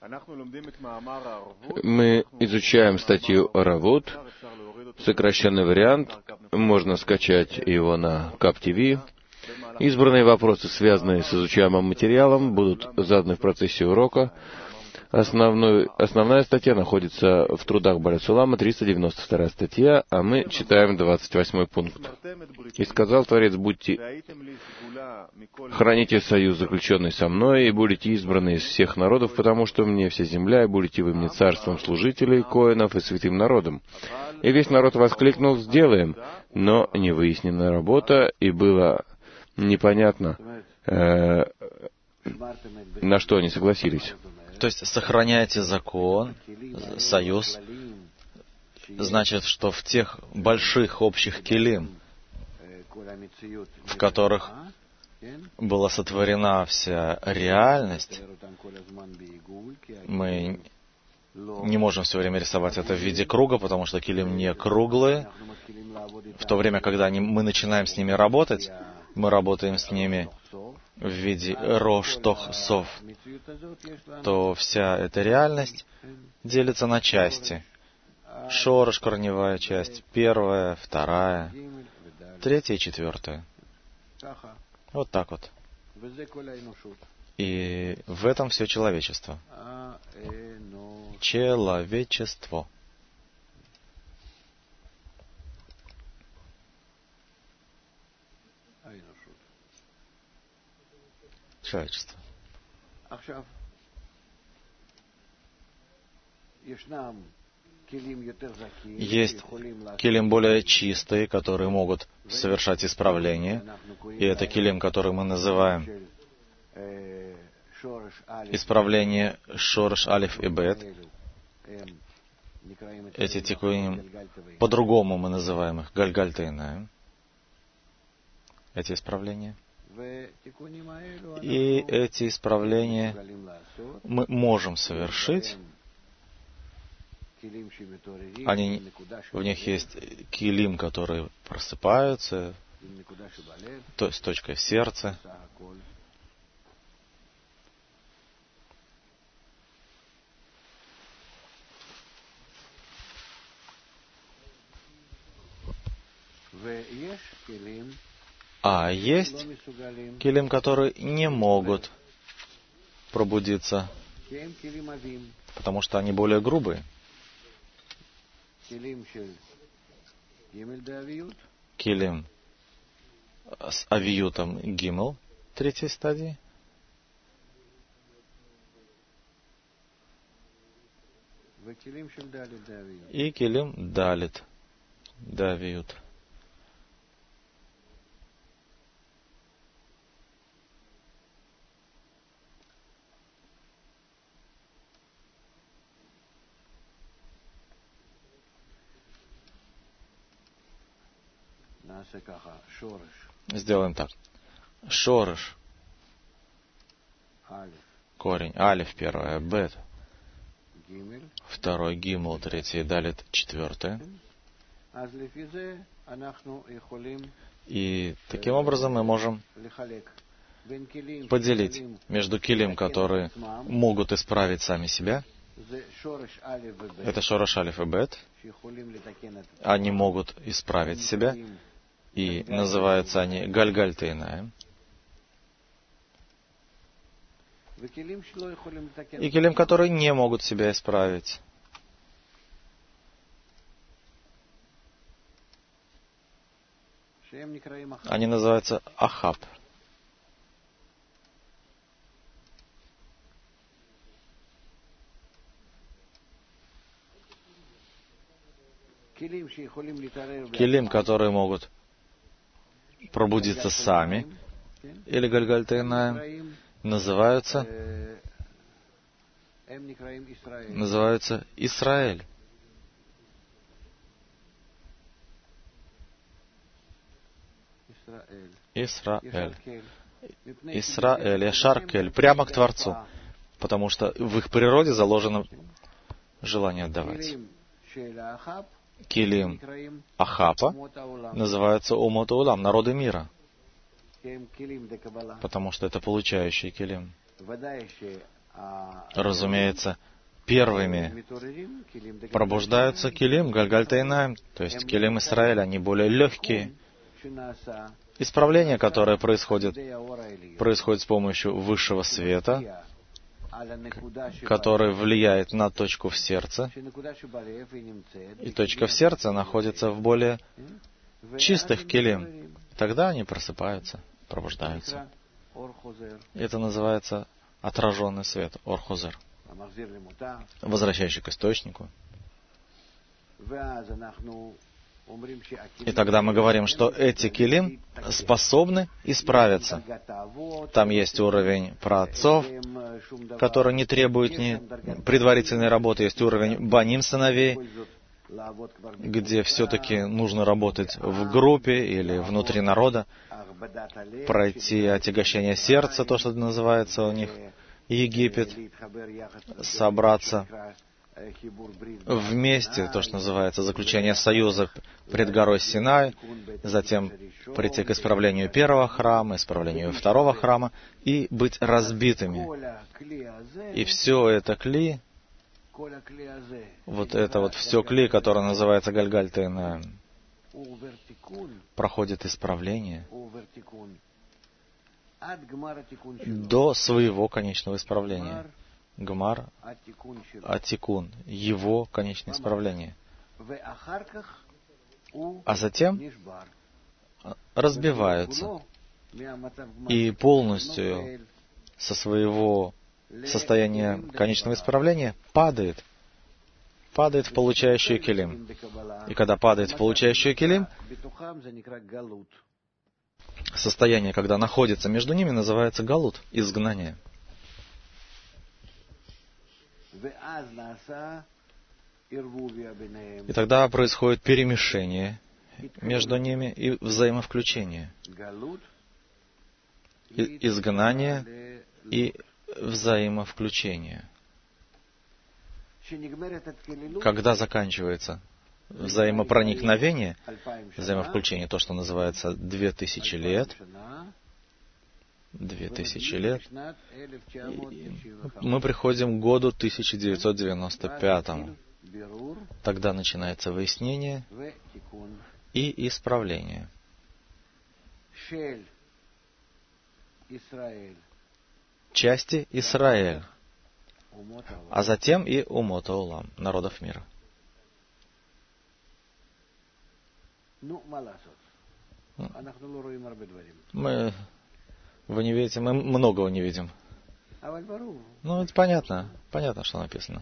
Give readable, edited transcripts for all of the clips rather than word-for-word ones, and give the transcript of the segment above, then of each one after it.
Мы изучаем статью Равут, сокращенный вариант, можно скачать его на КАП-ТВ. Избранные вопросы, связанные с изучаемым материалом, будут заданы в процессе урока. Основная статья находится в трудах Бааль Сулама, 392 статья, а мы читаем 28 пункт. «И сказал Творец, храните союз, заключенный со мной, и будете избраны из всех народов, потому что мне вся земля, и будете вы мне царством служителей, коэнов и святым народом». И весь народ воскликнул: «Сделаем», но не выяснена работа, и было непонятно, на что они согласились. То есть сохраняйте закон, союз, значит, что в тех больших общих келим, в которых была сотворена вся реальность, мы не можем все время рисовать это в виде круга, потому что келим не круглые. В то время, когда мы начинаем с ними работать, мы работаем с ними в виде рош, тох, сов, то вся эта реальность делится на части. Шорош, корневая часть, первая, вторая, третья и четвертая. Вот так вот. И в этом все человечество. Человечество. Человечество. Есть келим более чистые, которые могут совершать исправление. И это келим, который мы называем исправление шорош, алиф и бет. Эти тикуним, по-другому мы называем их гальгальтейнаем. Эти исправления. И эти исправления мы можем совершить. В них есть килим, которые просыпаются, то есть точкой в сердце. А есть килим, которые не могут пробудиться, потому что они более грубые. Килим с авиютом гимл третьей стадии. И килим далит давиют. Сделаем так. Шорош. Корень. Алиф первое. Бет. Второй. Гимл. Третий. Далит. Четвертое. И таким образом мы можем поделить между килим, которые могут исправить сами себя. Это шорош, алиф и бет. Они могут исправить себя. И называются они гальгальтейнаем. И килим, которые не могут себя исправить. Они называются ахаб. Килим, которые могут пробудиться сами, или гальгальтейнаем, называются Исраэль. Исраэль, Яшаркель, прямо к Творцу, потому что в их природе заложено желание отдавать. Килим Ахапа называются Умот Улам, народы мира, потому что это получающий килим. разумеется, первыми пробуждаются килим Гальгаль Тейнаим, то есть килим Исраэля, они более легкие. Исправление, которое происходит с помощью высшего света, который влияет на точку в сердце, и точка в сердце находится в более чистых килим. Тогда они просыпаются, пробуждаются. Это называется отраженный свет, Ор-Хозер, возвращающий к источнику. И тогда мы говорим, что эти килим способны исправиться. Там есть уровень праотцов, который не требует ни предварительной работы. Есть уровень баним сыновей, где все-таки нужно работать в группе или внутри народа, пройти отягощение сердца, то, что называется у них Египет, собраться вместе, то, что называется заключение союза пред горой Синай, затем прийти к исправлению первого храма, исправлению второго храма и быть разбитыми. И все это кли, вот это вот все кли, которое называется Гальгаль Тейнаим, проходит исправление до своего конечного исправления. Гмар Атикун, его конечное исправление. А затем разбивается и полностью со своего состояния конечного исправления падает в получающую килим. И когда падает в получающую килим, состояние, когда находится между ними, называется галут, изгнание. И тогда происходит перемешение между ними и взаимовключение. Изгнание и взаимовключение. Когда заканчивается взаимопроникновение, взаимовключение, то, что называется 2000 лет, 2000 лет, мы приходим к году 1995. Тогда начинается выяснение и исправление. Части Израиль, а затем и умот аулам, народов мира. Вы не видите, мы многого не видим. Ну, это понятно, что написано.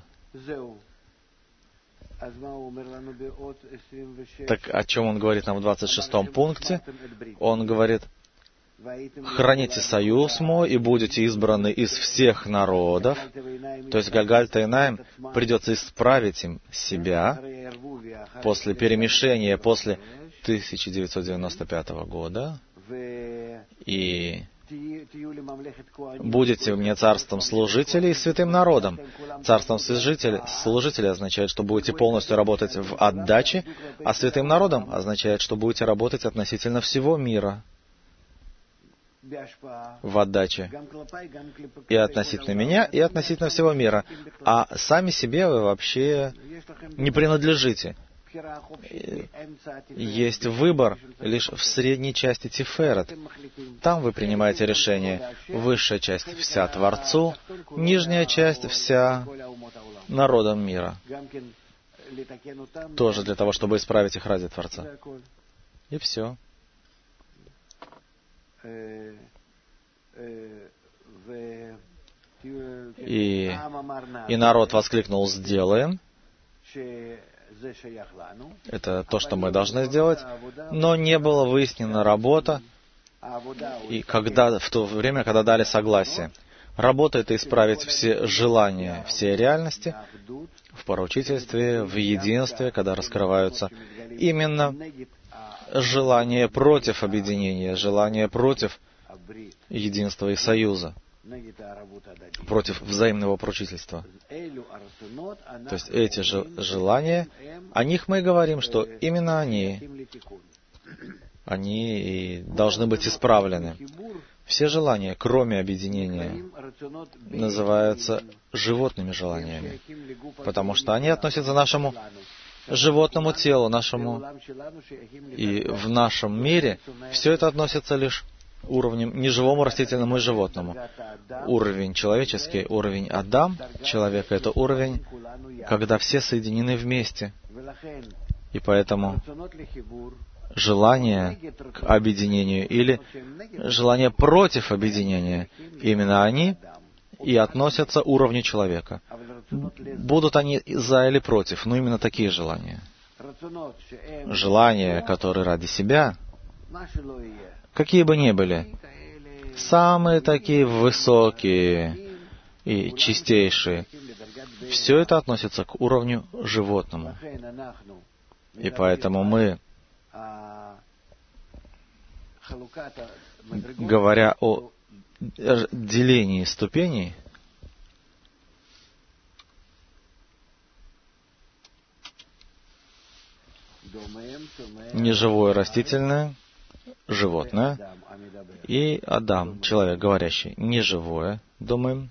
Так о чем он говорит нам в 26-м пункте? Он говорит: «Храните союз мой, и будете избраны из всех народов». То есть Гальгаль Тейнаим придется исправить им себя после перемешения, после 1995 года, и будете мне царством служителей и святым народом. Царством служителей означает, что будете полностью работать в отдаче, а святым народом означает, что будете работать относительно всего мира в отдаче. И относительно меня, и относительно всего мира. А сами себе вы вообще не принадлежите. Есть выбор лишь в средней части Тиферет. Там вы принимаете решение. Высшая часть вся Творцу, нижняя часть вся народам мира. Тоже для того, чтобы исправить их ради Творца. И все. И народ воскликнул: «Сделаем». Это то, что мы должны сделать. Но не была выяснена работа, и в то время, когда дали согласие. Работа — это исправить все желания, все реальности в поручительстве, в единстве, когда раскрываются именно желание против объединения, желание против единства и союза, против взаимного поручительства. То есть эти же желания, о них мы и говорим, что именно они и должны быть исправлены. Все желания, кроме объединения, называются животными желаниями, потому что они относятся к нашему животному телу, нашему. И в нашем мире все это относится лишь уровнем неживому, растительному и животному. Уровень человеческий, уровень Адам, человека — это уровень, когда все соединены вместе. И поэтому желание к объединению или желание против объединения, именно они и относятся к уровню человека. Будут они за или против, но именно такие желания. Желания, которые ради себя, какие бы ни были, самые такие высокие и чистейшие, все это относится к уровню животному. И поэтому мы, говоря о делении ступеней, неживое растительное, животное, и Адам, человек говорящий, неживое, думаем,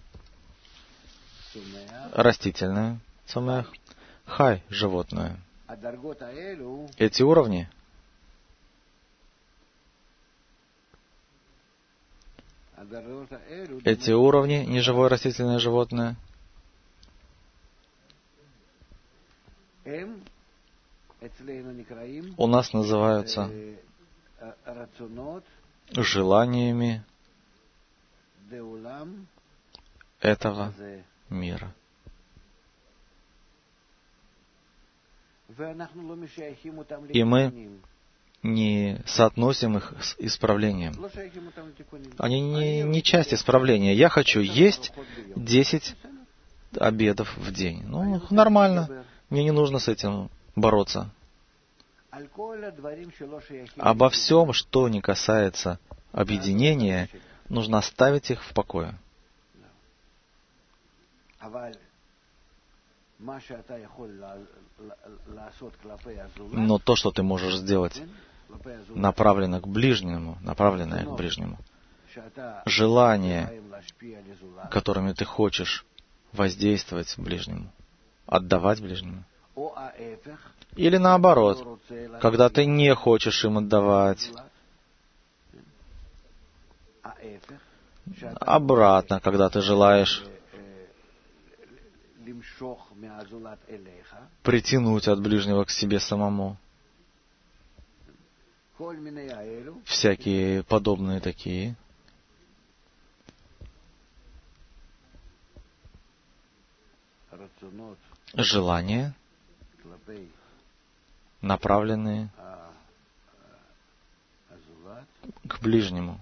растительное, цумех, хай, животное. Эти уровни неживое растительное животное, у нас называются желаниями этого мира. И мы не соотносим их с исправлением. Они не часть исправления. Я хочу есть 10 обедов в день. Ну, нормально. Мне не нужно с этим бороться. Обо всем, что не касается объединения, нужно оставить их в покое. Но то, что ты можешь сделать, направленное к ближнему, желания, которыми ты хочешь воздействовать ближнему, отдавать ближнему. Или наоборот, когда ты не хочешь им отдавать. Обратно, когда ты желаешь притянуть от ближнего к себе самому. Всякие подобные такие. Желания, направленные к ближнему.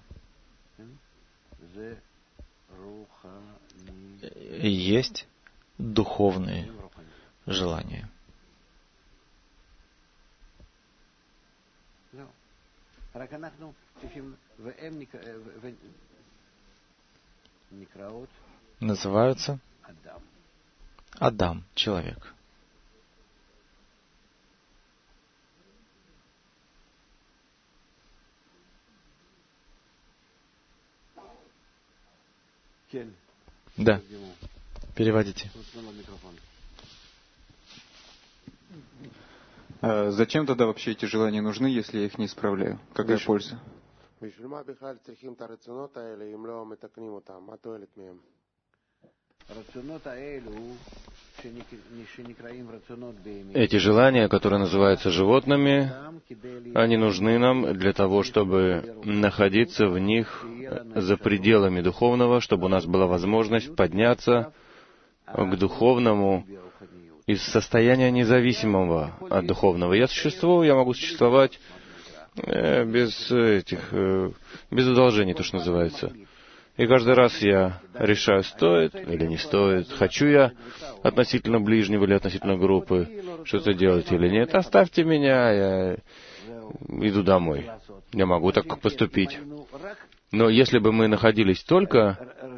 И есть духовные желания. Называются Адам, человек. Да. Переводите. Зачем тогда вообще эти желания нужны, если я их не исправляю? Какая польза? Эти желания, которые называются животными, они нужны нам для того, чтобы находиться в них за пределами духовного, чтобы у нас была возможность подняться к духовному из состояния независимого от духовного. Я существую, я могу существовать без удолжений, то, что называется. И каждый раз я решаю, стоит или не стоит, хочу я относительно ближнего или относительно группы что-то делать или нет. Оставьте меня, я иду домой. Я могу так поступить. Но если бы мы находились только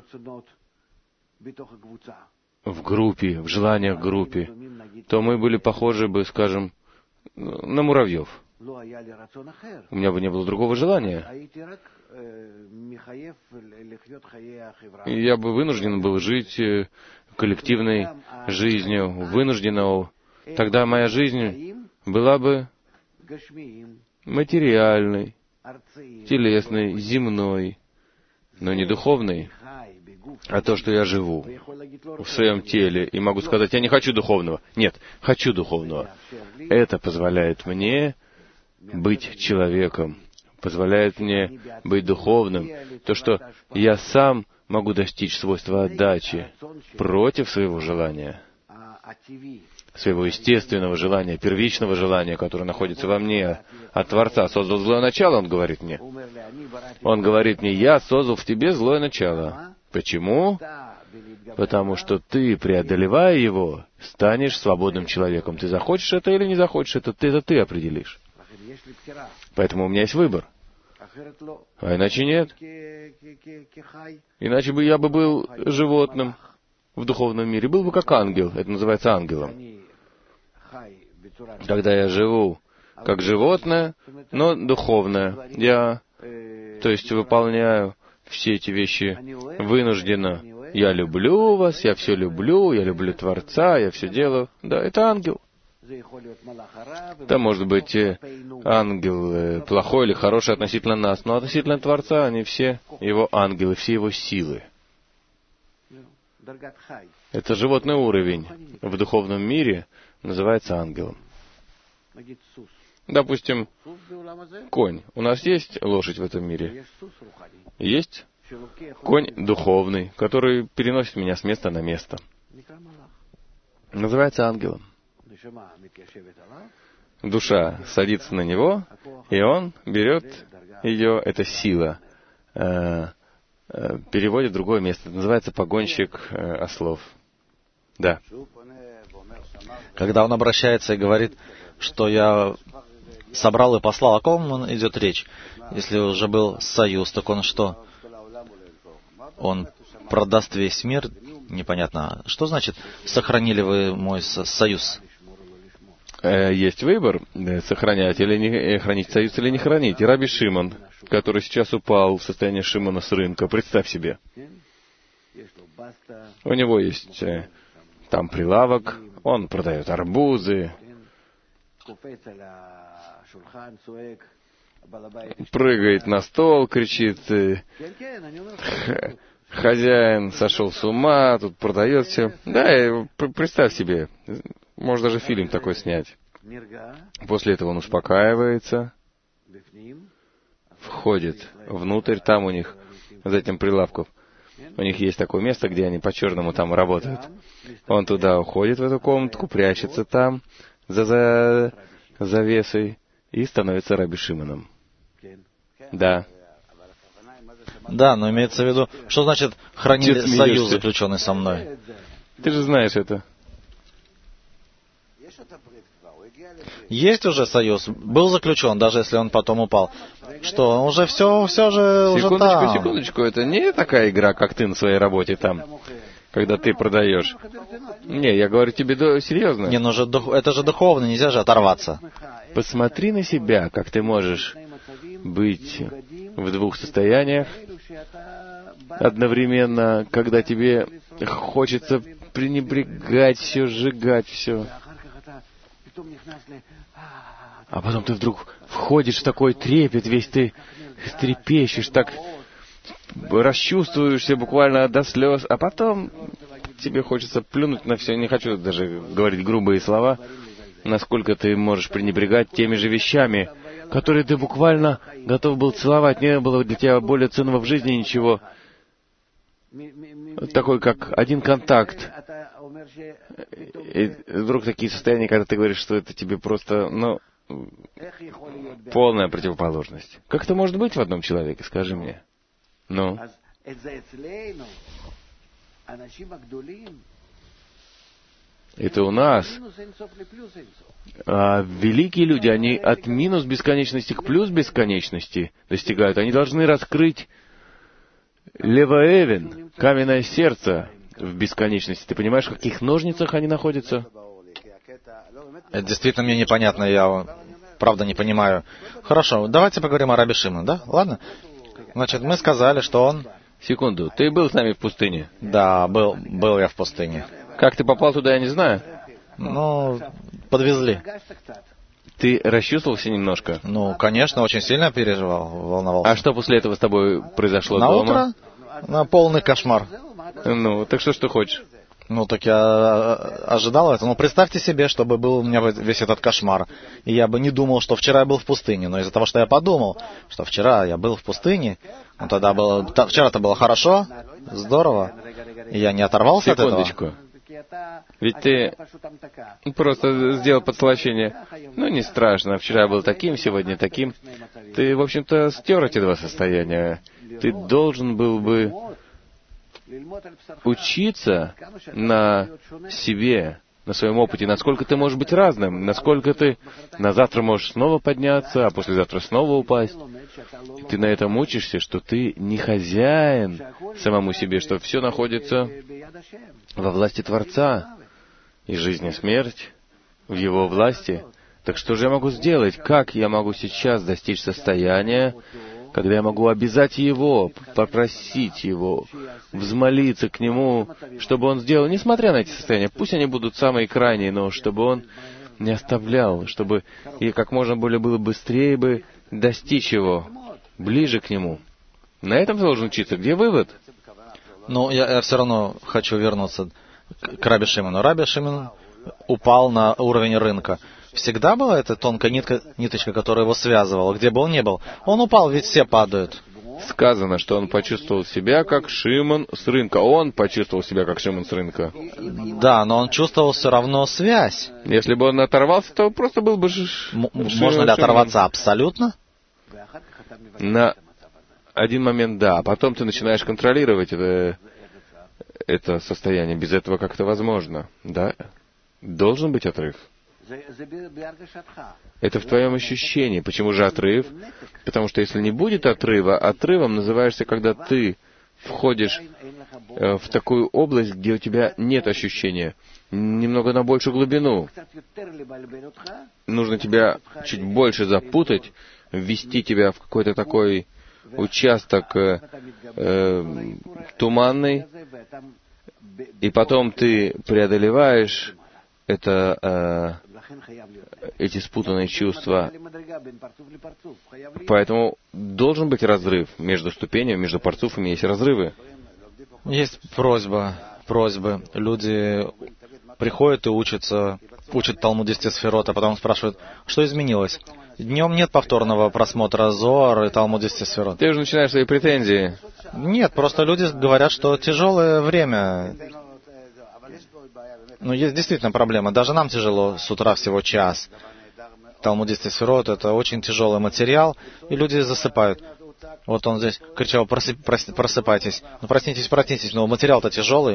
в группе, в желаниях группы, то мы были похожи бы, скажем, на муравьев. У меня бы не было другого желания. я бы вынужден был жить коллективной жизнью, вынужденного. Тогда моя жизнь была бы материальной, телесной, земной, но не духовной. А то, что я живу в своем теле и могу сказать, я не хочу духовного. Нет, хочу духовного. Это позволяет мне быть человеком, позволяет мне быть духовным. То, что я сам могу достичь свойства отдачи против своего желания, своего естественного желания, первичного желания, которое находится во мне, от Творца. Создал злое начало, он говорит мне. Он говорит мне, я создал в тебе злое начало. Почему? Потому что ты, преодолевая его, станешь свободным человеком. Ты захочешь это или не захочешь это ты определишь. Поэтому у меня есть выбор. А иначе нет. Иначе бы я бы был животным в духовном мире. Был бы как ангел. Это называется ангелом. Когда я живу как животное, но духовное. Я, то есть, выполняю все эти вещи вынужденно. Я люблю вас, я все люблю, я люблю Творца, я все делаю. Да, это ангел. Это может быть ангел плохой или хороший относительно нас, но относительно Творца они все его ангелы, все его силы. Это животный уровень в духовном мире называется ангелом. Допустим, конь. У нас есть лошадь в этом мире? Есть конь духовный, который переносит меня с места на место. Называется ангелом. Душа садится на него, и он берет ее, эта сила, переводит в другое место. Это называется погонщик ослов. Да. Когда он обращается и говорит, что я собрал и послал, о ком идет речь? Если уже был союз, так он что? Он продаст весь мир? Непонятно. Что значит, сохранили вы мой союз? Есть выбор, сохранять или не хранить союз, или не хранить. И Раби Шимон, который сейчас упал в состояние Шимона с рынка, представь себе. У него есть там прилавок, он продает арбузы, прыгает на стол, кричит, хозяин сошел с ума, тут продает все. Да, представь себе, можно даже фильм такой снять. После этого он успокаивается, входит внутрь, там у них, за этим прилавком, у них есть такое место, где они по-черному там работают. Он туда уходит, в эту комнатку, прячется там, за завесой, и становится Раби Шимоном. Да. Да, но имеется в виду, что значит хранили союз, заключенный со мной? Ты же знаешь это. Есть уже союз, был заключен, даже если он потом упал. Что, уже все же уже там. Секундочку, это не такая игра, как ты на своей работе там, когда ты продаешь. Не, я говорю тебе серьезно. Не, ну это же духовно, нельзя же оторваться. Посмотри на себя, как ты можешь быть в двух состояниях одновременно, когда тебе хочется пренебрегать все, сжигать все. А потом ты вдруг входишь в такой трепет, весь ты трепещешь, так расчувствуешься буквально до слез, а потом тебе хочется плюнуть на все. Не хочу даже говорить грубые слова, насколько ты можешь пренебрегать теми же вещами, которые ты буквально готов был целовать. Не было для тебя более ценного в жизни ничего. Такой, как один контакт. И вдруг такие состояния, когда ты говоришь, что это тебе просто, полная противоположность. Как это может быть в одном человеке, скажи мне? Ну? Это у нас. А великие люди, они от минус бесконечности к плюс бесконечности достигают. Они должны раскрыть левоэвен, каменное сердце в бесконечности. Ты понимаешь, в каких ножницах они находятся? Это действительно мне непонятно, я правда не понимаю. Хорошо, давайте поговорим о Раби Шимоне, да? Ладно? Значит, мы сказали, что он... Секунду, ты был с нами в пустыне? Да, был я в пустыне. Как ты попал туда, я не знаю. Ну, подвезли. Ты расчувствовался немножко? Ну, конечно, очень сильно переживал, волновался. А что после этого с тобой произошло на дома? Утро? На полный кошмар. Ну, так что ж ты хочешь? Ну, так я ожидал это. Ну, представьте себе, чтобы был у меня весь этот кошмар. И я бы не думал, что вчера я был в пустыне. Но из-за того, что я подумал, что вчера я был в пустыне, ну, тогда было... Вчера-то было хорошо, здорово. И я не оторвался от этого. Секундочку. Ведь ты просто сделал подслащение. Ну, не страшно. Вчера был таким, сегодня таким. Ты, в общем-то, стер эти два состояния. Ты должен был бы учиться на себе, на своем опыте, насколько ты можешь быть разным, насколько ты на завтра можешь снова подняться, а послезавтра снова упасть. Ты на этом учишься, что ты не хозяин самому себе, что все находится во власти Творца, и жизнь и смерть в Его власти. Так что же я могу сделать? Как я могу сейчас достичь состояния, когда я могу обязать Его, попросить Его, взмолиться к Нему, чтобы Он сделал, несмотря на эти состояния, пусть они будут самые крайние, но чтобы Он не оставлял, чтобы и как можно более было быстрее бы достичь Его, ближе к Нему. На этом ты должен учиться. Где вывод? Ну, я все равно хочу вернуться к Раби Шимону. Раби Шимон упал на уровень рынка. Всегда была эта тонкая ниточка, которая его связывала, где бы он ни был. Он упал, ведь все падают. Сказано, что он почувствовал себя как Шимон с рынка. Он почувствовал себя как Шимон с рынка. Да, но он чувствовал все равно связь. Если бы он оторвался, то просто был бы... Можно ли оторваться абсолютно? На один момент, да. А потом ты начинаешь контролировать это состояние. Без этого как-то возможно. Да? Должен быть отрыв. Это в твоем ощущении. Почему же отрыв? Потому что если не будет отрыва, отрывом называешься, когда ты входишь в такую область, где у тебя нет ощущения, немного на большую глубину. Нужно тебя чуть больше запутать, ввести тебя в какой-то такой участок туманный, и потом ты преодолеваешь эти спутанные чувства. Поэтому должен быть разрыв между ступенями, между парцуфами есть разрывы. Есть просьбы. Люди приходят и учат Талмуд 10 сферот, а потом спрашивают, что изменилось? Днем нет повторного просмотра Зоар и Талмуд 10 сферот. Ты уже начинаешь свои претензии. Нет, просто люди говорят, что тяжелое время. Ну, есть действительно проблема. Даже нам тяжело с утра всего час. Талмуд 10 сферот — это очень тяжелый материал, и люди засыпают. Вот он здесь кричал, просыпайтесь. Ну, проснитесь, но материал-то тяжелый.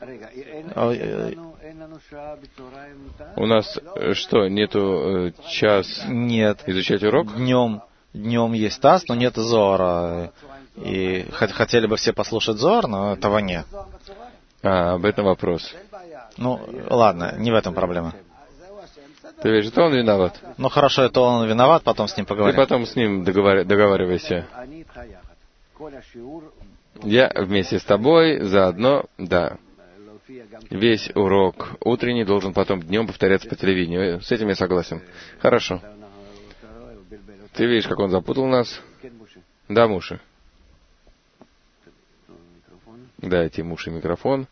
У нас что, нету час Нет. Изучать урок? Днем есть таз, но нет Зоара. И хотели бы все послушать Зоар, но этого нет. Об этом вопрос. Ну, ладно, не в этом проблема. Ты видишь, это он виноват. Ну, хорошо, это он виноват, потом с ним поговорим. Ты потом с ним договаривайся. Я вместе с тобой заодно, да. Весь урок утренний должен потом днем повторяться по телевидению. С этим я согласен. Хорошо. Ты видишь, как он запутал нас? Да, Муши. Дайте Муши микрофон.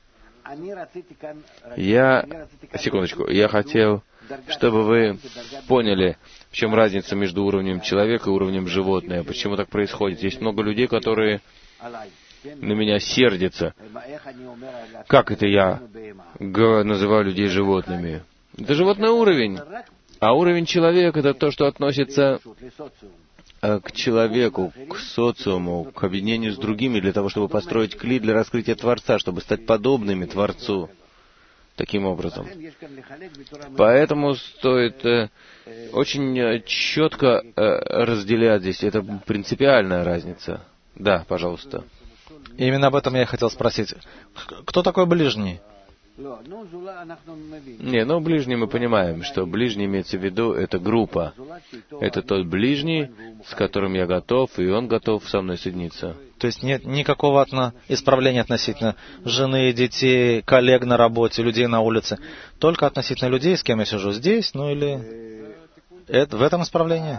Секундочку, я хотел, чтобы вы поняли, в чем разница между уровнем человека и уровнем животного. Почему так происходит? Есть много людей, которые на меня сердятся. Как это я называю людей животными? Это животный уровень. А уровень человека — это то, что относится к человеку, к социуму, к объединению с другими, для того, чтобы построить кли для раскрытия Творца, чтобы стать подобными Творцу. Таким образом. Поэтому стоит очень четко разделять здесь. Это принципиальная разница. Да, пожалуйста. Именно об этом я и хотел спросить. Кто такой ближний? Не, но ближний мы понимаем, что ближний имеется в виду, это группа. Это тот ближний, с которым я готов, и он готов со мной соединиться. То есть нет никакого исправления относительно жены, детей, коллег на работе, людей на улице. Только относительно людей, с кем я сижу здесь, ну или... в этом исправлении?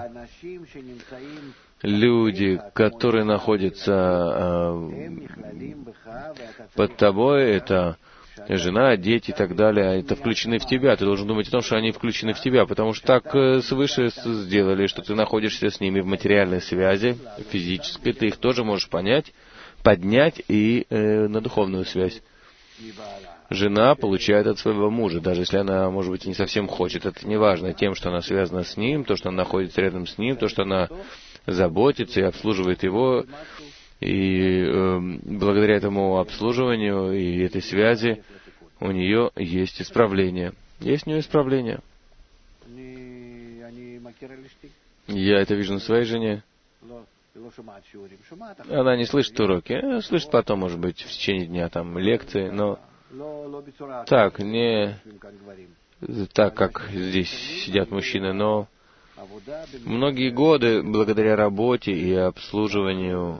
Люди, которые находятся под тобой, это жена, дети и так далее, это включены в тебя. Ты должен думать о том, что они включены в тебя, потому что так свыше сделали, что ты находишься с ними в материальной связи, физической, ты их тоже можешь поднять и на духовную связь. Жена получает от своего мужа, даже если она, может быть, и не совсем хочет. Это не важно тем, что она связана с ним, то, что она находится рядом с ним, то, что она заботится и обслуживает его. И благодаря этому обслуживанию и этой связи у нее есть исправление. Есть у нее исправление. Я это вижу на своей жене. Она не слышит уроки, слышит потом, может быть, в течение дня там лекции, но так, не так, как здесь сидят мужчины, но многие годы, благодаря работе и обслуживанию,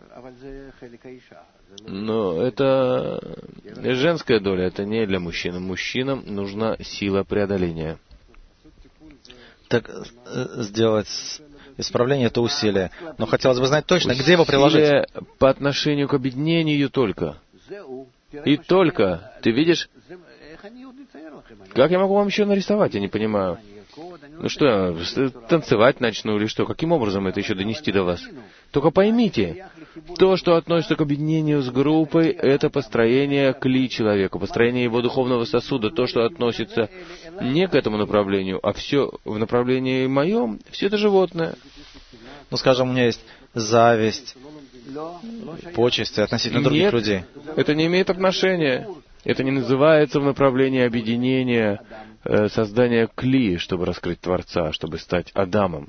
но это женская доля, это не для мужчин. Мужчинам нужна сила преодоления. Так сделать исправление — это усилие. Но хотелось бы знать точно, где его приложить. Усилие по отношению к объединению только. И только. Ты видишь? Как я могу вам еще нарисовать? Я не понимаю. Ну что, я танцевать начну или что? Каким образом это еще донести до вас? Только поймите, то, что относится к объединению с группой, это построение кли человека, построение его духовного сосуда. То, что относится не к этому направлению, а все в направлении моем, все это животное. Ну, скажем, у меня есть зависть, почести относительно других людей. Это не имеет отношения. Это не называется в направлении объединения, создания кли, чтобы раскрыть Творца, чтобы стать Адамом.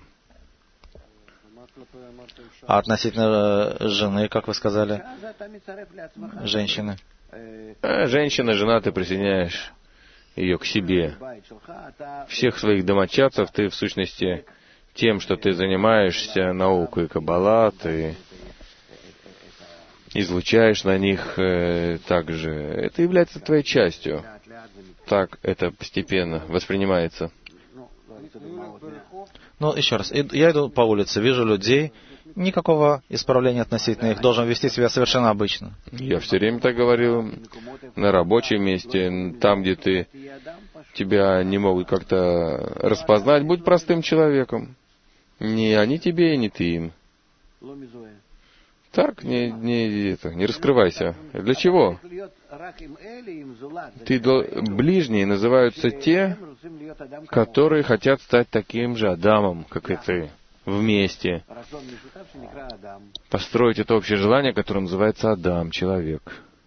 А относительно жены, как вы сказали, женщины? Женщина, жена, ты присоединяешь ее к себе. Всех своих домочадцев ты, в сущности, тем, что ты занимаешься наукой Каббала, ты излучаешь на них также. Это является твоей частью. Так это постепенно воспринимается. Ну, еще раз. Я иду по улице, вижу людей, никакого исправления относительно их, должен вести себя совершенно обычно. Я все время так говорил. На рабочем месте, там, где тебя не могут как-то распознать, будь простым человеком. Не они тебе, не ты им. Так, не раскрывайся. Для чего? Ближние называются те, которые хотят стать таким же Адамом, как и ты, вместе. Построить это общее желание, которое называется Адам, человек.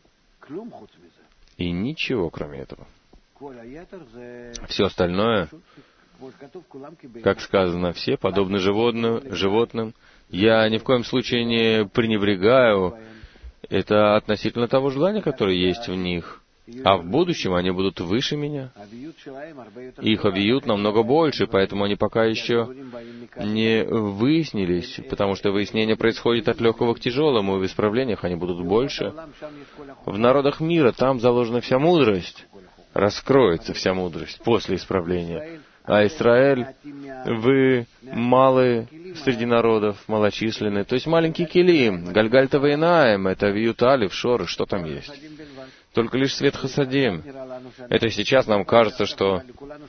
И ничего, кроме этого. Все остальное, как сказано, все подобны животным. Я ни в коем случае не пренебрегаю. Это относительно того желания, которое есть в них. А в будущем они будут выше меня. Их авиют намного больше, поэтому они пока еще не выяснились, потому что выяснение происходит от легкого к тяжелому, и в исправлениях они будут больше. В народах мира там заложена вся мудрость. Раскроется вся мудрость после исправления. А Израиль, вы малые среди народов, малочисленные. То есть маленький килим, Гальгальта Вейнаем, это Виют Алиф, Шор, что там есть? Только лишь свет Хасадим. Это сейчас нам кажется, что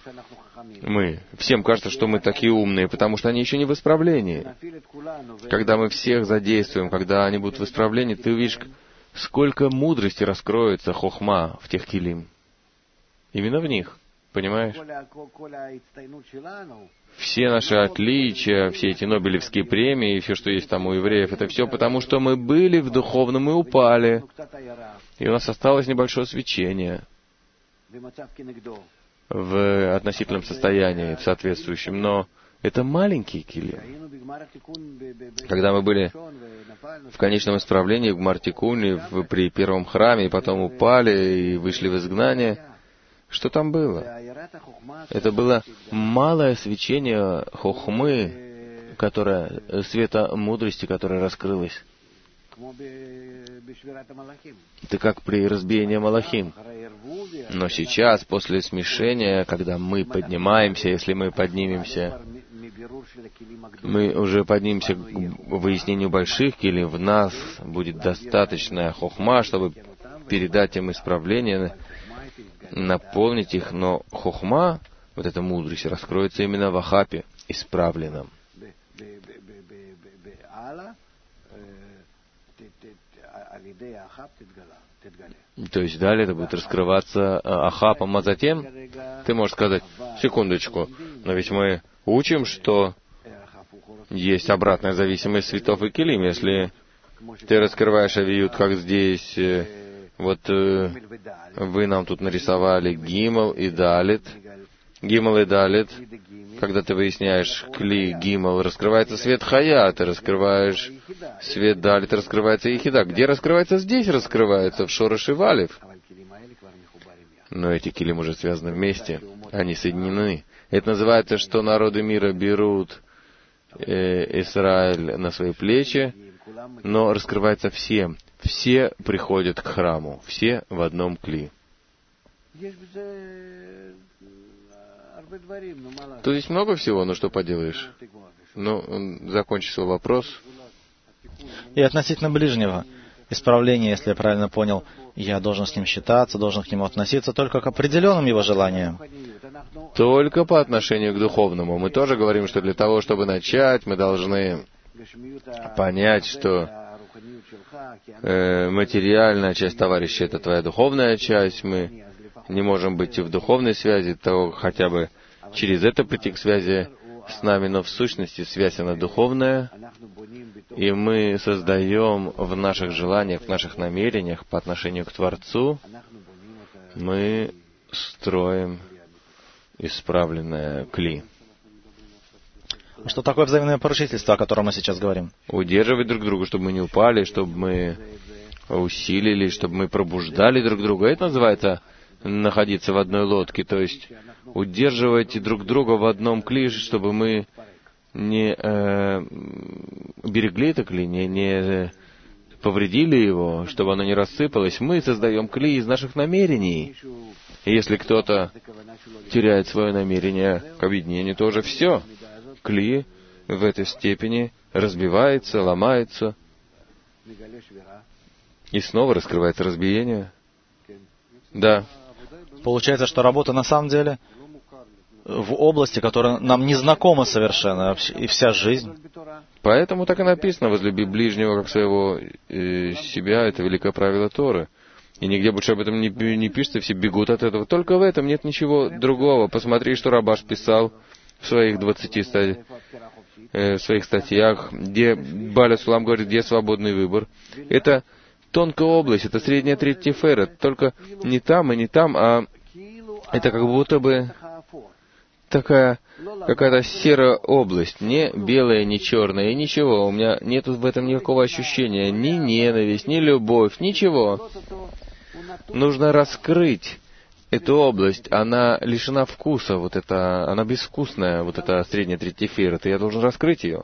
всем кажется, что мы такие умные, потому что они еще не в исправлении. Когда мы всех задействуем, когда они будут в исправлении, ты увидишь, сколько мудрости раскроется хохма в тех килим. Именно в них. Понимаешь? Все наши отличия, все эти Нобелевские премии и все, что есть там у евреев, это все потому, что мы были в духовном и упали. И у нас осталось небольшое свечение в относительном состоянии, в соответствующем. Но это маленькие килим. Когда мы были в конечном исправлении в Гмар-Тикуне, при первом храме, и потом упали и вышли в изгнание, Что там было? Это было малое свечение хохмы, света мудрости, которое раскрылось. Это как при разбиении Малахим. Но сейчас, после смешения, когда мы поднимаемся, если мы поднимемся, мы уже поднимемся к выяснению больших килим, в нас будет достаточная хохма, чтобы передать им исправление, наполнить их, но хохма, вот эта мудрость, раскроется именно в Ахапе, исправленном. То есть далее это будет раскрываться Ахапом, а затем ты можешь сказать, секундочку, но ведь мы учим, что есть обратная зависимость светов и килим. Если ты раскрываешь авиют, как здесь, вот вы нам тут нарисовали гимал и далит. Гимал и далит, когда ты выясняешь кли, гимал, раскрывается свет хая, ты раскрываешь свет далит, раскрывается ехида. Где раскрывается? Здесь раскрывается, в шорош и валев. Но эти килим уже связаны вместе, они соединены. Это называется, что народы мира берут Израиль на свои плечи, но раскрывается всем. Все приходят к храму, все в одном кли. Тут есть много всего, но что поделаешь? Ну, закончи свой вопрос. И относительно ближнего. Исправление, если я правильно понял, я должен с ним считаться, должен к нему относиться только к определенным его желаниям. Только по отношению к духовному. Мы тоже говорим, что для того, чтобы начать, мы должны понять, что материальная часть товарища — это твоя духовная часть. Мы не можем быть в духовной связи, того хотя бы через это прийти к связи с нами, но в сущности связь она духовная, и мы создаем в наших желаниях, в наших намерениях по отношению к Творцу, мы строим исправленное кли. Что такое взаимное поручительство, о котором мы сейчас говорим? Удерживать друг друга, чтобы мы не упали, чтобы мы усилили, чтобы мы пробуждали друг друга. Это называется находиться в одной лодке, то есть удерживать друг друга в одном кли, чтобы мы не берегли это кли, не повредили его, чтобы оно не рассыпалось. Мы создаем кли из наших намерений. И если кто-то теряет свое намерение к объединению, то уже все. Кли в этой степени разбивается, ломается, и снова раскрывается разбиение. Да. Получается, что работа на самом деле в области, которая нам не знакома совершенно, и вся жизнь. Поэтому так и написано: возлюби ближнего как своего себя. Это великое правило Торы. И нигде больше об этом не пишется, все бегут от этого. Только в этом нет ничего другого. Посмотри, что Рабаш писал в своих 20 статьях, где Баля Сулам говорит, где свободный выбор. Это тонкая область, это средняя треть Тиферет, только не там и не там, а это как будто бы такая какая-то серая область, не белая, не черная, и ничего, у меня нет в этом никакого ощущения, ни ненависть, ни любовь, ничего. Нужно раскрыть эту область, она лишена вкуса, вот это, она безвкусная, вот эта средняя треть Тиферет, и я должен раскрыть ее.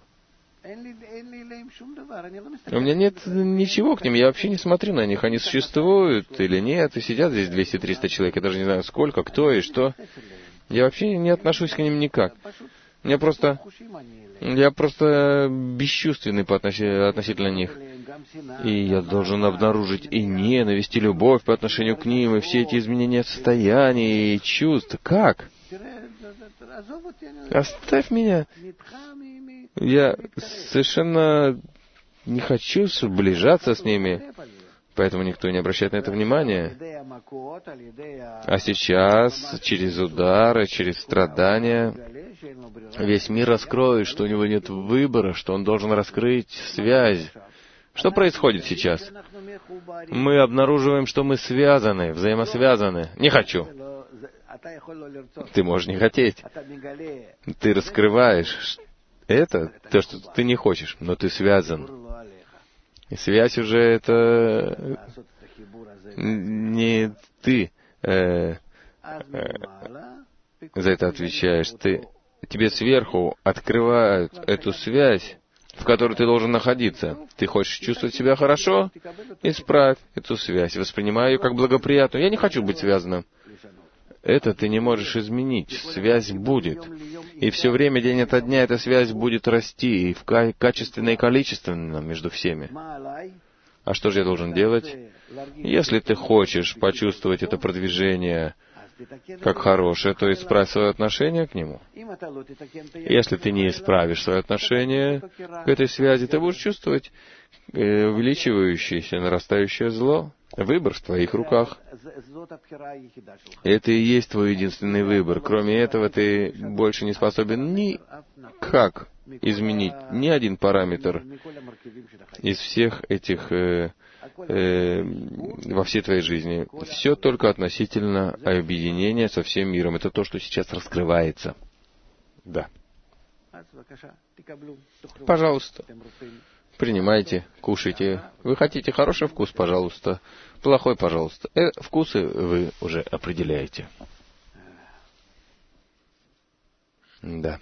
У меня нет ничего к ним, я вообще не смотрю на них, они существуют или нет, и сидят здесь 200-300 человек, я даже не знаю сколько, кто и что. Я вообще не отношусь к ним никак. Я просто бесчувственный относительно них. И я должен обнаружить и ненависть, и любовь по отношению к ним, и все эти изменения состояний и чувств. Как? Оставь меня. Я совершенно не хочу сближаться с ними, поэтому никто не обращает на это внимания. А сейчас, через удары, через страдания, весь мир раскроет, что у него нет выбора, что он должен раскрыть связь. Что происходит сейчас? Мы обнаруживаем, что мы связаны, взаимосвязаны. Не хочу. Ты можешь не хотеть. Ты раскрываешь это, то, что ты не хочешь, но ты связан. И связь уже это не ты за это отвечаешь. Тебе сверху открывают эту связь, в которой ты должен находиться. Ты хочешь чувствовать себя хорошо? Исправь эту связь. Воспринимай ее как благоприятную. Я не хочу быть связанным. Это ты не можешь изменить. Связь будет. И все время, день ото дня, эта связь будет расти, и качественно и количественно между всеми. А что же я должен делать? Если ты хочешь почувствовать это продвижение как хорошее, то исправь свое отношение к нему. Если ты не исправишь свое отношение к этой связи, ты будешь чувствовать увеличивающееся, нарастающее зло. Выбор в твоих руках. Это и есть твой единственный выбор. Кроме этого, ты больше не способен никак изменить ни один параметр из всех этих во всей твоей жизни. Все только относительно объединения со всем миром. Это то, что сейчас раскрывается. Да. Пожалуйста. Принимайте, кушайте. Вы хотите хороший вкус, пожалуйста. Плохой, пожалуйста. Вкусы вы уже определяете. Да.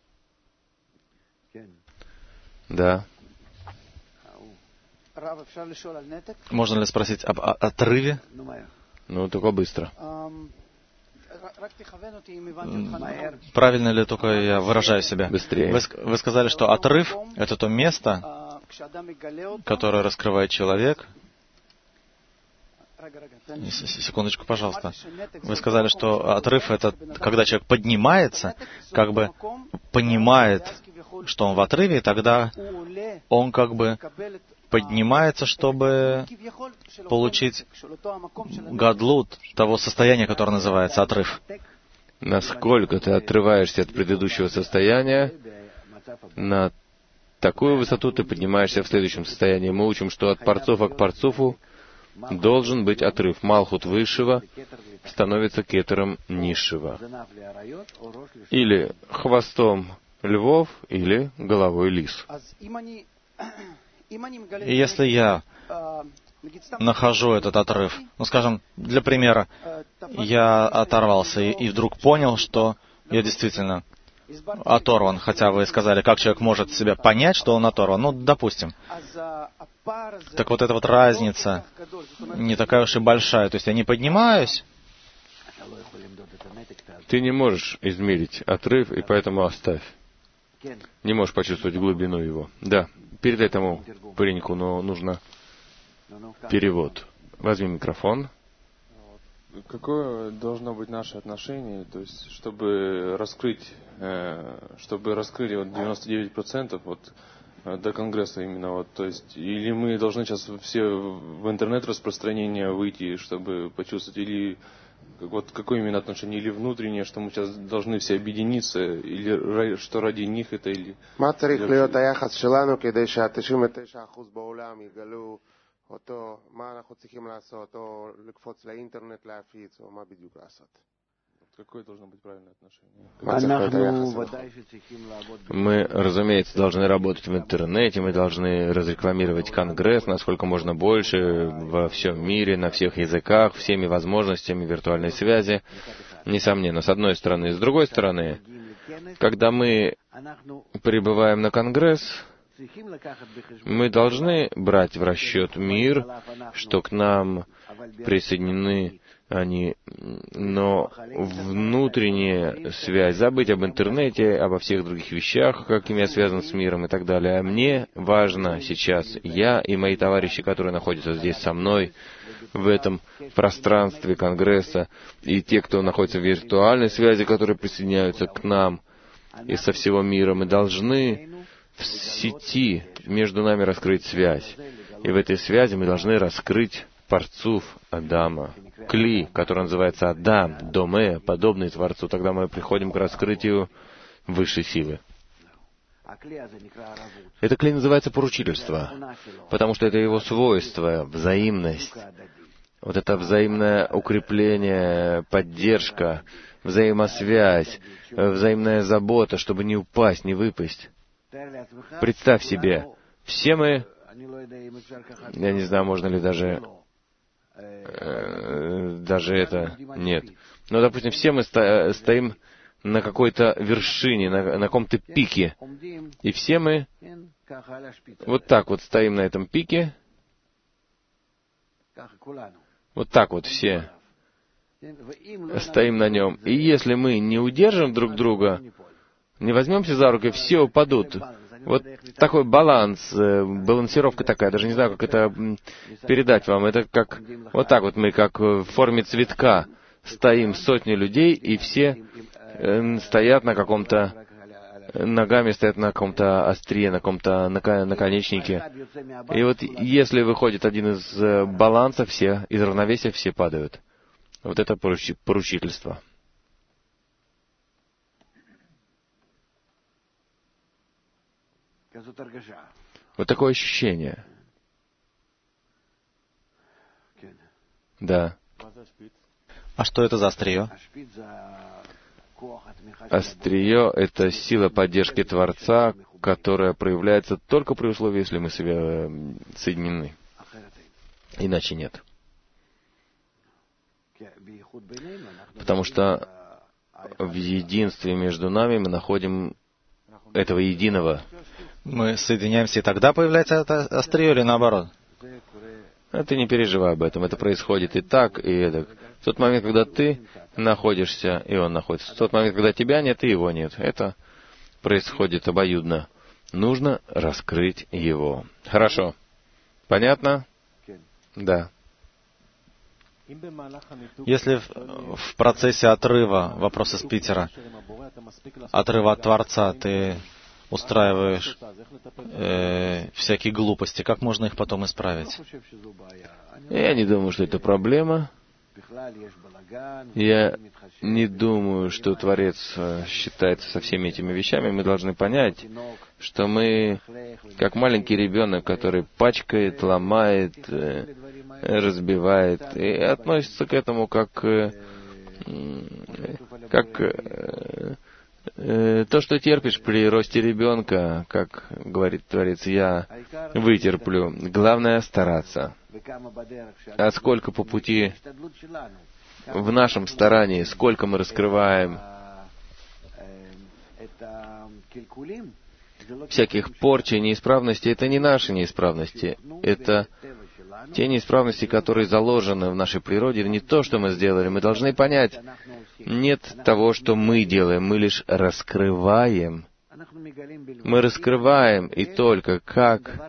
Да. Можно ли спросить об отрыве? Ну, только быстро. Правильно ли только я выражаю себя? Быстрее. Вы сказали, что отрыв — это то место, которое раскрывает человек. Секундочку, пожалуйста. Вы сказали, что отрыв — это когда человек поднимается, как бы понимает, что он в отрыве, и тогда он как бы поднимается, чтобы получить гадлут того состояния, которое называется отрыв. Насколько ты отрываешься от предыдущего состояния, на такую высоту ты поднимаешься в следующем состоянии. Мы учим, что от парцуфа к парцуфу должен быть отрыв. Малхут высшего становится кетером низшего. Или хвостом львов, или головой лис. И если я нахожу этот отрыв, ну, скажем, для примера, я оторвался и вдруг понял, что я действительно оторван, хотя вы сказали, как человек может себя понять, что он оторван. Ну, допустим. Так вот эта вот разница не такая уж и большая. То есть я не поднимаюсь. Ты не можешь измерить отрыв, и поэтому оставь. Не можешь почувствовать глубину его. Да, передай тому пареньку, но нужно перевод. Возьми микрофон. Какое должно быть наше отношение, то есть, чтобы раскрыли вот 99% вот до Конгресса именно вот, то есть, или мы должны сейчас все в интернет распространение выйти, чтобы почувствовать, или вот какое именно отношение, или внутреннее, что мы сейчас должны все объединиться, или что ради них это, или... Какое должно быть правильное отношение? Мы, разумеется, должны работать в интернете, мы должны разрекламировать Конгресс насколько можно больше во всем мире, на всех языках, всеми возможностями виртуальной связи. Несомненно, с одной стороны. С другой стороны, когда мы прибываем на Конгресс, мы должны брать в расчет мир, что к нам присоединены они, но внутренняя связь, забыть об интернете, обо всех других вещах, какими я связан с миром и так далее. А мне важно сейчас, я и мои товарищи, которые находятся здесь со мной, в этом пространстве Конгресса, и те, кто находится в виртуальной связи, которые присоединяются к нам и со всего мира, мы должны в сети между нами раскрыть связь. И в этой связи мы должны раскрыть парцуф Адама, кли, который называется Адам, Доме, подобный Творцу. Тогда мы приходим к раскрытию высшей силы. Это кли называется поручительство, потому что это его свойство, взаимность. Вот это взаимное укрепление, поддержка, взаимосвязь, взаимная забота, чтобы не упасть, не выпасть. Представь себе, все мы, я не знаю, можно ли даже это, нет, Но, допустим, все мы стоим на какой-то вершине, на каком-то пике. И все мы вот так вот стоим на этом пике. Вот так вот все стоим на нем. И если мы не удержим друг друга, не возьмемся за руки, все упадут. Вот такой баланс, балансировка такая, даже не знаю, как это передать вам. Это как, вот так вот мы, как в форме цветка, стоим сотни людей, и все стоят на каком-то, ногами стоят на каком-то острие, на каком-то наконечнике. И вот если выходит один из баланса, все, из равновесия все падают. Вот это поручительство. Вот такое ощущение. Да. А что это за острие? Острие — это сила поддержки Творца, которая проявляется только при условии, если мы соединены. Иначе нет. Потому что в единстве между нами мы находим этого единого. Мы соединяемся, и тогда появляется это острие, или наоборот? А ты не переживай об этом. Это происходит и так, и эдак. В тот момент, когда ты находишься, и он находится. В тот момент, когда тебя нет, и его нет. Это происходит обоюдно. Нужно раскрыть его. Хорошо. Понятно? Да. Если в процессе отрыва, вопрос из Питера, отрыва от Творца, ты устраиваешь всякие глупости, как можно их потом исправить? Я не думаю, что это проблема. Я не думаю, что Творец считается со всеми этими вещами. Мы должны понять, что мы, как маленький ребенок, который пачкает, ломает, разбивает, и относится к этому как то, что терпишь при росте ребенка, как говорит Творец, я вытерплю. Главное — стараться. А сколько по пути в нашем старании, сколько мы раскрываем всяких порчей, неисправностей, это не наши неисправности, это те неисправности, которые заложены в нашей природе, это не то, что мы сделали. Мы должны понять, нет того, что мы делаем, мы лишь раскрываем. Мы раскрываем, и только как.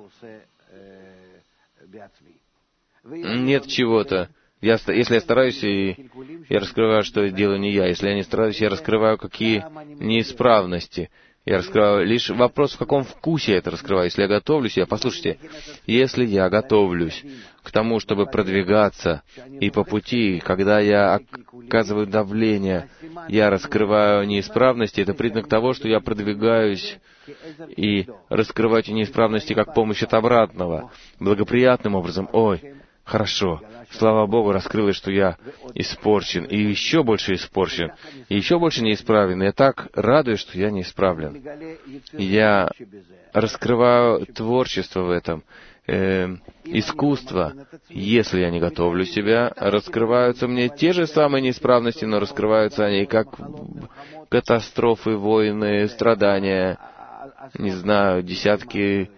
Нет чего-то. Если я стараюсь, и я раскрываю, что делаю не я. Если я не стараюсь, я раскрываю, какие неисправности. Я раскрываю лишь вопрос, в каком вкусе я это раскрываю. Если я готовлюсь, послушайте, если я готовлюсь к тому, чтобы продвигаться, и по пути, когда я оказываю давление, я раскрываю неисправности, это признак того, что я продвигаюсь и раскрываю эти неисправности как помощь от обратного, благоприятным образом. Ой, хорошо, слава Богу, раскрылось, что я испорчен, и еще больше испорчен, и еще больше неисправен. Я так радуюсь, что я не исправлен. Я раскрываю творчество в этом, искусство. Если я не готовлю себя, раскрываются мне те же самые неисправности, но раскрываются они как катастрофы, войны, страдания, не знаю, десятки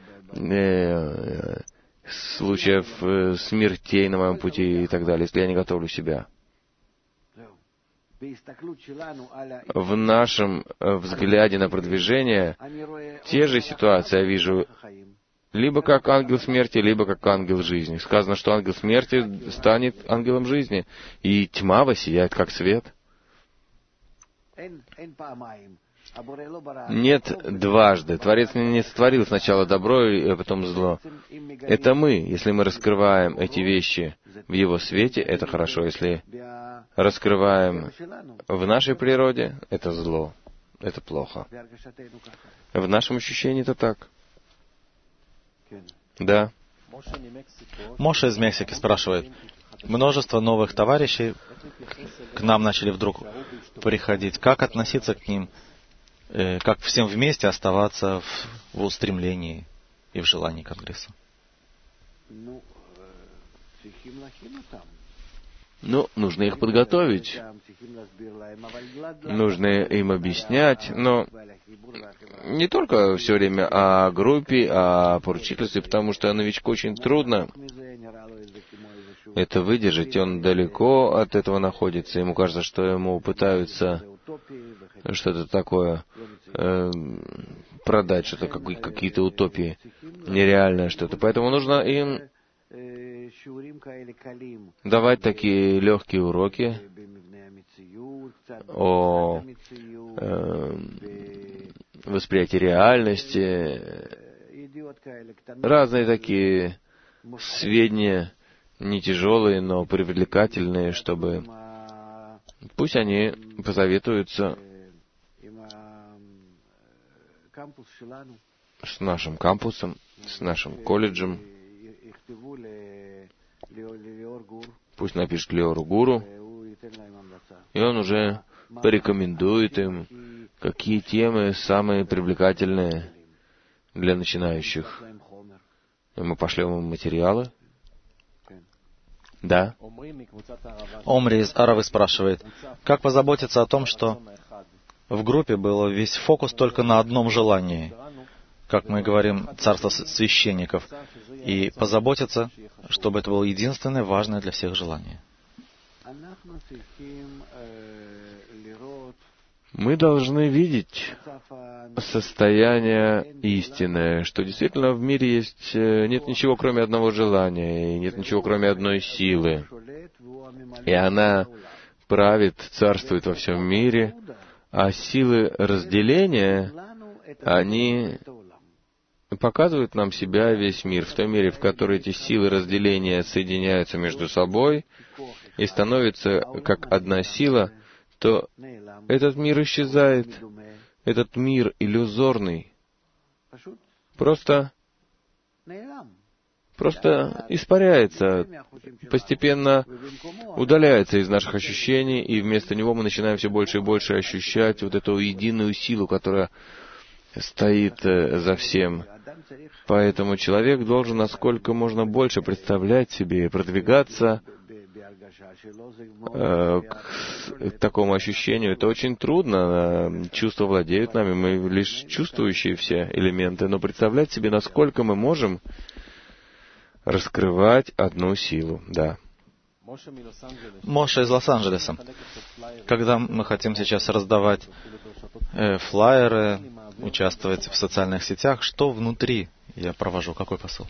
случаев смертей на моем пути и так далее, если я не готовлю себя. В нашем взгляде на продвижение те же ситуации я вижу либо как ангел смерти, либо как ангел жизни. Сказано, что ангел смерти станет ангелом жизни, и тьма воссияет как свет. Нет дважды. Творец не сотворил сначала добро, а потом зло. Это мы. Если мы раскрываем эти вещи в Его свете, это хорошо. Если раскрываем в нашей природе, это зло. Это плохо. В нашем ощущении это так. Да. Моше из Мексики спрашивает. Множество новых товарищей к нам начали вдруг приходить. Как относиться к ним? Как всем вместе оставаться в устремлении и в желании Конгресса? Ну, нужно их подготовить, нужно им объяснять, но не только все время о группе, о поручительстве, потому что новичку очень трудно это выдержать, он далеко от этого находится, ему кажется, что ему пытаются что-то такое продать, что-то, какие-то утопии, нереальное что-то. Поэтому нужно им давать такие легкие уроки о восприятии реальности, разные такие сведения, не тяжелые, но привлекательные, чтобы пусть они посоветуются с нашим кампусом, с нашим колледжем. Пусть напишет Леору Гуру, и он уже порекомендует им, какие темы самые привлекательные для начинающих. И мы пошлем им материалы. Да. Омри из Аравы спрашивает, как позаботиться о том, что в группе был весь фокус только на одном желании, как мы говорим, царство священников, и позаботиться, чтобы это было единственное важное для всех желание. Мы должны видеть состояние истинное, что действительно в мире есть, нет ничего, кроме одного желания, и нет ничего, кроме одной силы. И она правит, царствует во всем мире, а силы разделения, они показывают нам себя, весь мир, в той мере, в которой эти силы разделения соединяются между собой и становятся как одна сила, то этот мир исчезает, этот мир иллюзорный, просто испаряется, постепенно удаляется из наших ощущений, и вместо него мы начинаем все больше и больше ощущать вот эту единую силу, которая стоит за всем. Поэтому человек должен насколько можно больше представлять себе и продвигаться к такому ощущению. Это очень трудно. Чувства владеют нами. Мы лишь чувствующие все элементы. Но представлять себе, насколько мы можем раскрывать одну силу. Да. Моша из Лос-Анджелеса. Когда мы хотим сейчас раздавать флаеры, участвовать в социальных сетях, что внутри я провожу? Какой посыл?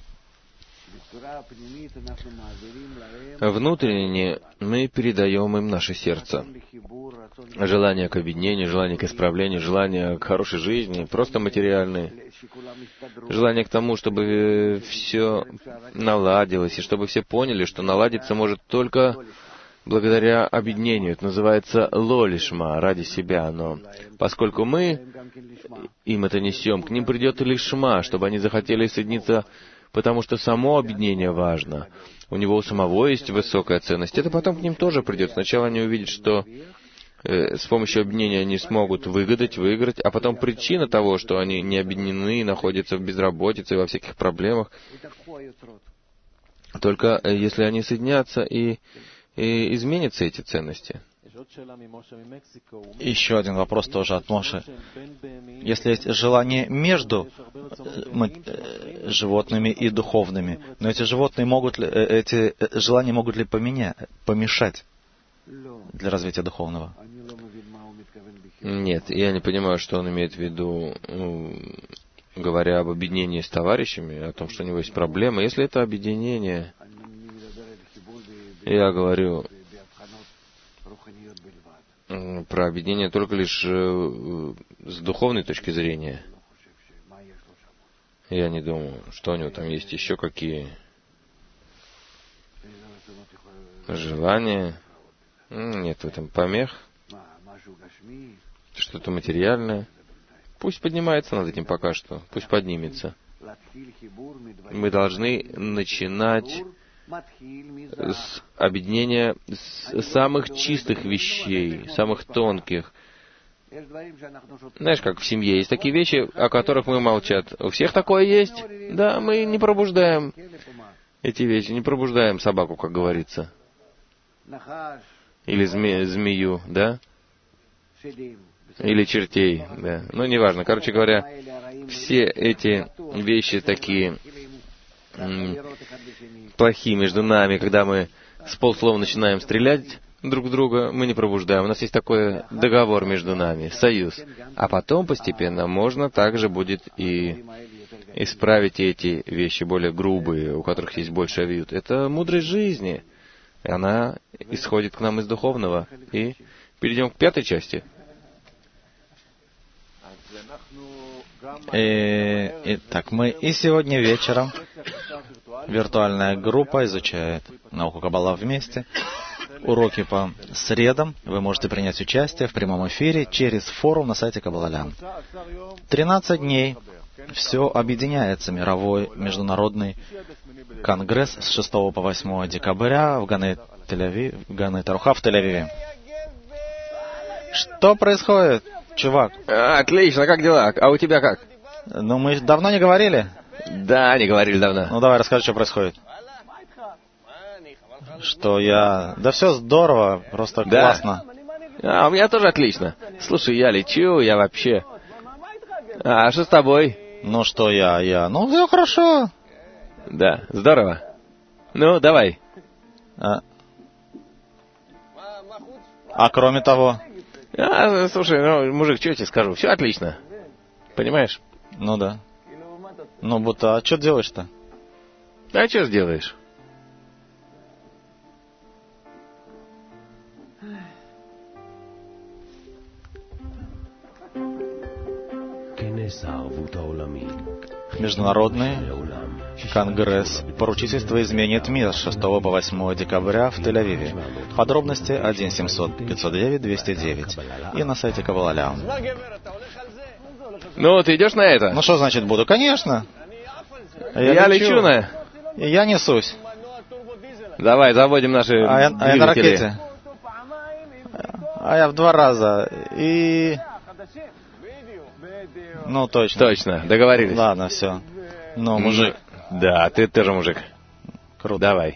Внутренне мы передаем им наше сердце. Желание к объединению, желание к исправлению, желание к хорошей жизни, просто материальные. Желание к тому, чтобы все наладилось, и чтобы все поняли, что наладиться может только благодаря объединению. Это называется лолишма, ради себя. Но поскольку мы им это несем, к ним придет и лишма, чтобы они захотели соединиться, потому что само объединение важно. У него у самого есть высокая ценность. Это потом к ним тоже придет. Сначала они увидят, что с помощью объединения они смогут выиграть, а потом причина того, что они не объединены, находятся в безработице и во всяких проблемах, только если они соединятся и изменятся эти ценности. Еще один вопрос тоже от Моши. Если есть желание между животными и духовными, но эти желания могут ли помешать для развития духовного? Нет, я не понимаю, что он имеет в виду, говоря об объединении с товарищами, о том, что у него есть проблемы. Если это объединение, я говорю про объединение только лишь с духовной точки зрения. Я не думаю, что у него там есть еще какие желания. Нет в этом помех. Что-то материальное. Пусть поднимается над этим пока что. Пусть поднимется. Мы должны начинать с объединения самых чистых вещей, самых тонких. Знаешь, как в семье есть такие вещи, о которых мы молчат. У всех такое есть? Да, мы не пробуждаем эти вещи, не пробуждаем собаку, как говорится. или змею, да? Или чертей, да. Ну, неважно. Короче говоря, все эти вещи такие плохие между нами, когда мы с полслова начинаем стрелять друг в друга, мы не пробуждаем. У нас есть такой договор между нами, союз. А потом постепенно можно также будет и исправить эти вещи более грубые, у которых есть больше авиют. Это мудрость жизни. И она исходит к нам из духовного. И перейдем к 5 части. Итак, мы и сегодня вечером виртуальная группа изучает науку Каббала вместе. Уроки по средам. Вы можете принять участие в прямом эфире через форум на сайте Каббалалян. 13 дней. Все объединяется. Мировой международный конгресс с 6 по 8 декабря в Ганет-Аруха в Тель-Авиве. Что происходит, чувак? Отлично, как дела? А у тебя как? Ну, мы давно не говорили? Да, не говорили давно. Ну, давай, расскажи, что происходит. Что я... Да все здорово, просто классно. У меня тоже отлично. Слушай, я лечу, я вообще... А что с тобой? Ну, что я... Ну, все хорошо. Да, здорово. Ну, давай. А кроме того... Слушай, ну, мужик, что я тебе скажу? Все отлично. Понимаешь? Ну, да. Ну, будто... А что делаешь-то? А что сделаешь? Международный конгресс поручительства изменит мир с 6 по 8 декабря в Тель-Авиве. Подробности 1-700-509-209 и на сайте Каббалалян. Ну, ты идешь на это? Ну, что значит буду? Конечно. Я лечу на... Я несусь. Давай, заводим наши я на ракете. А я в 2 раза. И... Ну, точно. Точно, договорились. Ладно, все. Ну, мужик. Да, ты тоже мужик. Круто. Давай.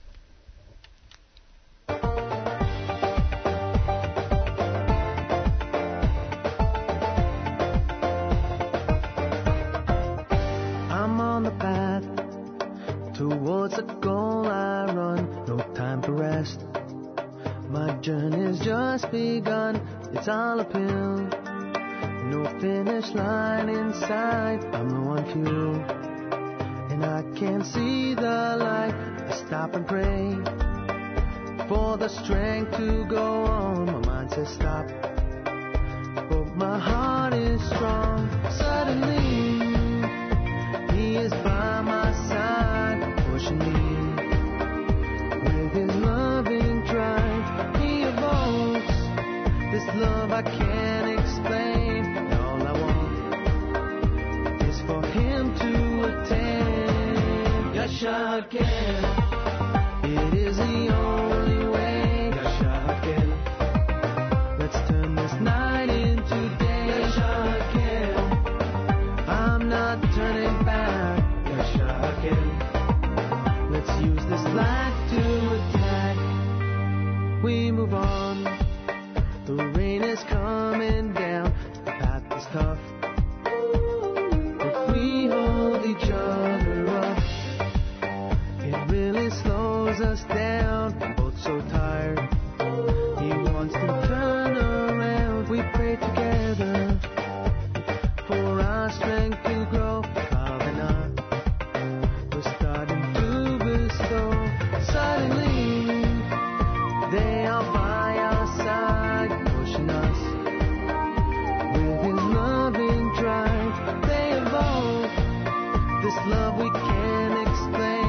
I'm on the path towards a goal I run. No time for rest. My journey's just begun. It's all uphill. No finish line in sight, I'm low on fuel, and I can't see the light. I stop and pray for the strength to go on. My mind says stop, but my heart is strong. Suddenly, He is by my side, pushing me with His loving drive. He evokes this love I can't explain. Again, it is the only way. Again, let's turn this night into day. Again, I'm not turning back. Again, let's use this life to attack. We move on. The rain is coming down. The path is tough, but we hold each other up. Slows us down, both so tired. He wants to turn around. We pray together for our strength to grow. Kavana, we're starting to bestow. Suddenly, they are by our side, pushing us with His loving drive. They evoke this love we can't explain.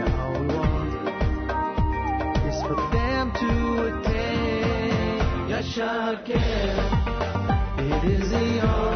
To attain Yasha again, it is the only